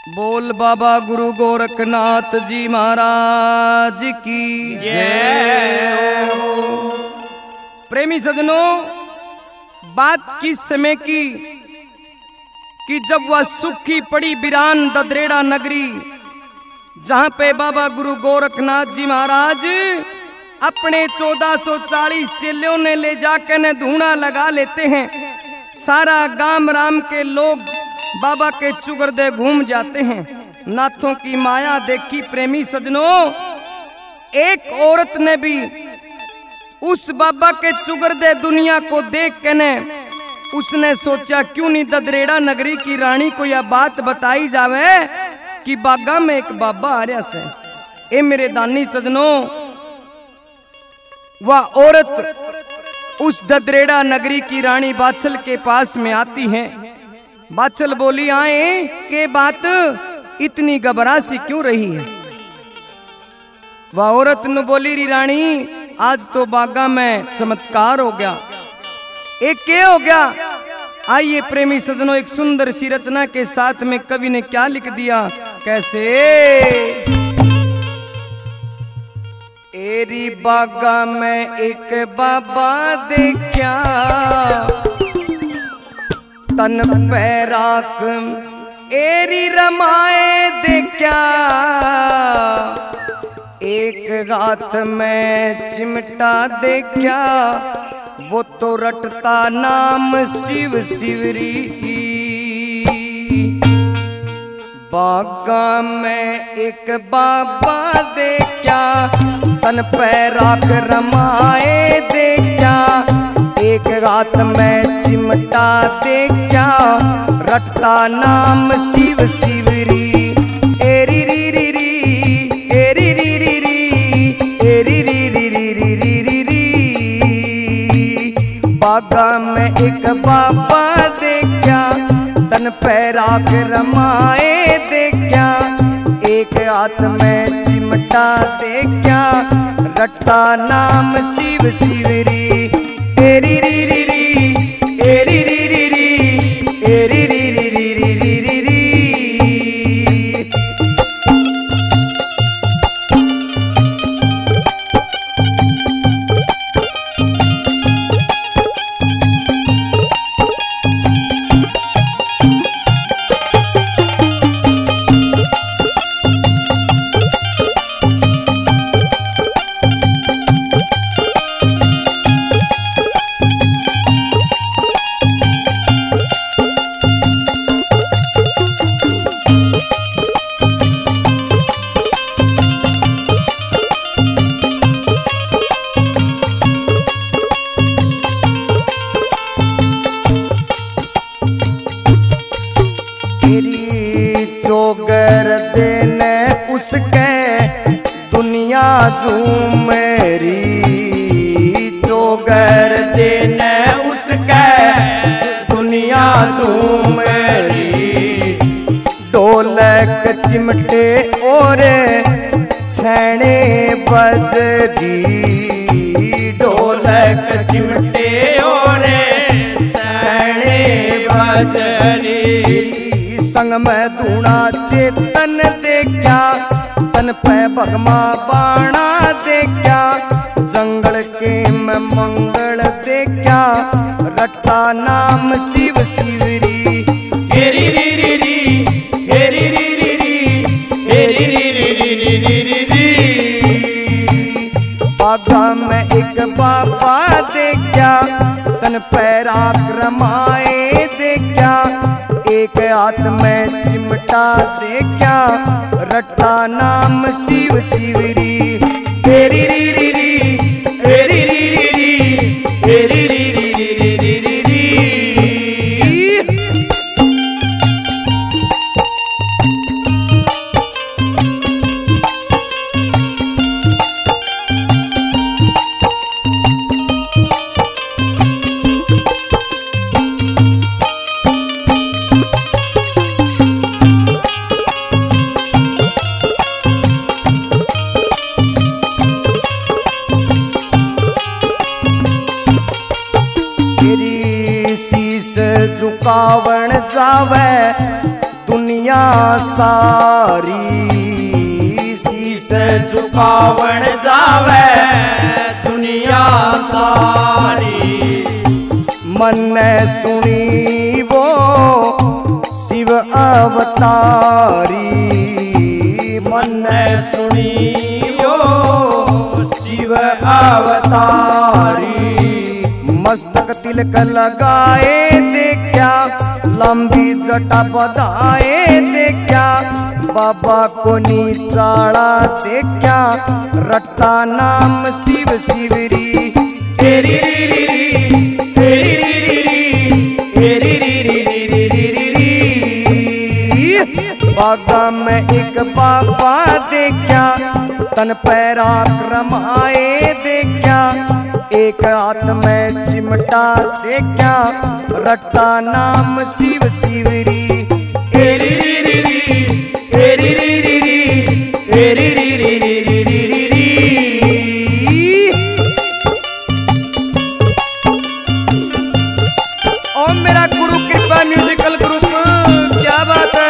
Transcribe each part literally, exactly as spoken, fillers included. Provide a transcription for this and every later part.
बोल बाबा गुरु गोरखनाथ जी महाराज की जय हो। प्रेमी सजनों, बात किस समय की कि जब वह सुखी पड़ी बिरान ददरेड़ा नगरी, जहां पे बाबा गुरु गोरखनाथ जी महाराज अपने चौदह सौ चालीस चेलों ने ले जाकर ने धूना लगा लेते हैं। सारा गांव राम के लोग बाबा के चुगरदे घूम जाते हैं। नाथों की माया देखी प्रेमी सजनों, एक औरत ने भी उस बाबा के चुगरदे दुनिया को देख के ने उसने सोचा क्यों नहीं ददरेड़ा नगरी की रानी को यह बात बताई जावे कि बागा में एक बाबा आ रहा से। ए मेरे दानी सजनों, वह औरत उस ददरेड़ा नगरी की रानी बाछल के पास में आती है। बाछल बोली, आए के बात इतनी घबरासी क्यों रही है? वह औरत न बोली, री रानी आज तो बागा में चमत्कार हो गया। एक क्या हो गया? आइए प्रेमी सजनों, एक सुंदर सी रचना के साथ में कवि ने क्या लिख दिया, कैसे? एरी बागा में एक बाबा देखा, तन पैराक एरी रमाए देखा, एक हाथ में चिमटा देखा, वो तो रटता नाम शिव शिवरी। बागा में एक बाबा देखा, तन पैराक रमाए देखा, एक हाथ में चिमटा देखा, रटता नाम शिव शिवरी। एरी री री री एरी री री री एरी री री री री री री री। बागा में एक बाबा देखा, तन पैराक रमाए देखा, एक हाथ में चिमटा देखा, रटता नाम शिव शिवरी। एरी री री री एरी री री री एरी री री री री री री री। चोगर देने उसके दुनिया झूमेरी, चोगर देने उसके दुनिया झूमेरी। ढोलक चिमटे और छेने बजरी, ढोलक चिमटे और छेने बजरी। संग में धूना चेतन देखा, तन पे भगमा बाणा देखा, जंगल के में मंगल देखा, रटता नाम शिव शिवरी। हेरी री री री हेरी री री री हेरी री री री री री री री। बागा में एक बाबा देखा, तन पैराक रमाए देखा, एक हाथ में चिमटा देखा, रटता नाम शिव शिवरी। एरी री री री एरी री री री एरी री री री री री री री। दुनिया सारी, शीश झुकावण जावे दुनिया सारी। मन ने सुनी वो शिव अवतारी, मन ने सुनी वो शिव अवतारी। मस्तक तिलक लगाए देखा, लंबी जटा बधाए देखा, बाबा को नीचाड़ा देखा, रट्टा नाम शिव शिवरी। तेरी री री री तेरी री री री तेरी री री री री री री। बागा में एक बाबा देखा, तन पैराक्रम आए देखा, एक हाथ में चिमटा देखा, रट्टा नाम शिव शिवरी। तेरी री री री तेरी री री री तेरी री री री री री री री। और मेरा गुरु कृपा म्यूजिकल ग्रुप, क्या बात है।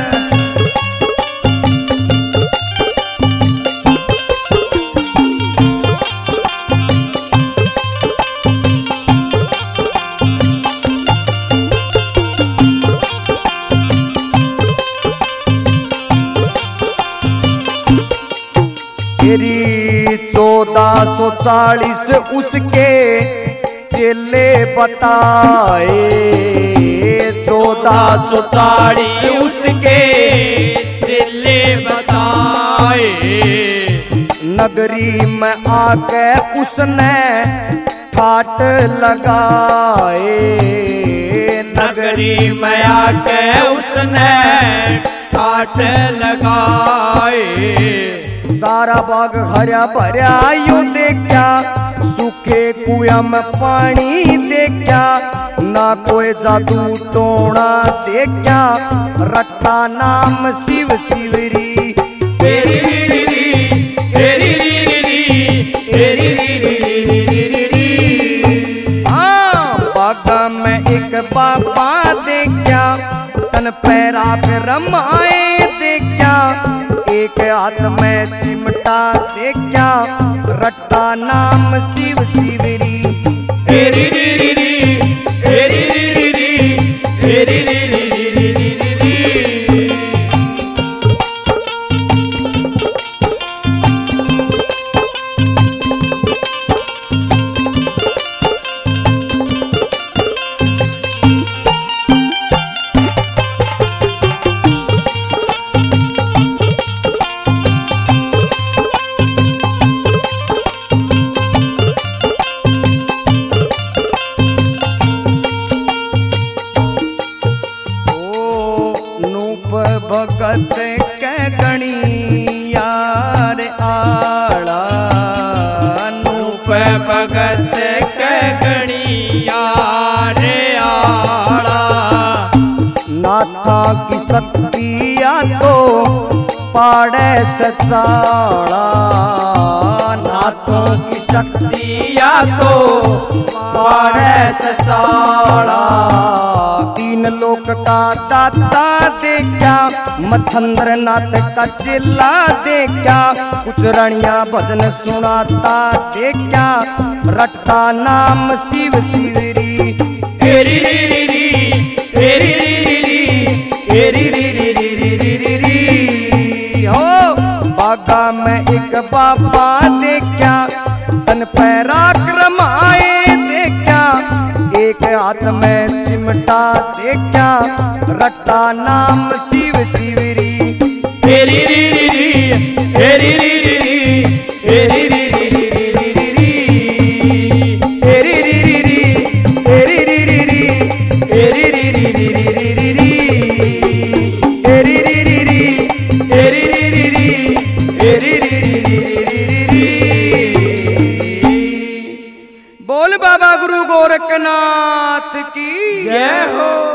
तेरी चौदह सौ चालीस उसके चेले बताए, चौदह सौ चालीस उसके चेले बताए। नगरी में आके उसने ठाट लगाए, नगरी में आके उसने ठाट लगाए। सारा बाग हरा भरा यू देखा, सूखे कुएं में पानी देखा, ना कोई जादू टोना देखा, रट्टा नाम शिव शिवरी। तेरी री री री तेरी री री री तेरी री री री री री री। हाँ, बागा में एक बाबा देखा, तन पैरा पे रमाए देखा, एक हाथ में चिमटा देखा, रट्टा नाम शिव शिवरी। तेरी री री री तेरी री री री तेरी री री री री री री री। भगत के गणी यार आड़ा, नूप भगत के गणी यार आड़ा। नाथा की शक्तिया तो पाड़े सचाड़ा, नाथों की शक्तिया तो पाड़े सचाड़ा। तीन लोक का दाता देखा, मच्छंद्र नाथ का चिल्ला देखा, कुछ रणिया भजन सुनाता देखा, रट्टा नाम शिव शिवरी। तेरी री री री तेरी री री री तेरी री री री री री री री। हो बागा में एक बाबा देखा, तन पैराक्रम आए देखा, एक हाथ में चिमटा देखा, रट्टा नाम शिव शिवरी। तेरी री री री तेरी री री री तेरी री री री री री री री। तेरी री री री तेरी री री री तेरी री री री री री री री। तेरी री री री तेरी री री री तेरी री री री री री री। बोल बाबा गुरु गोरखनाथ की जय हो।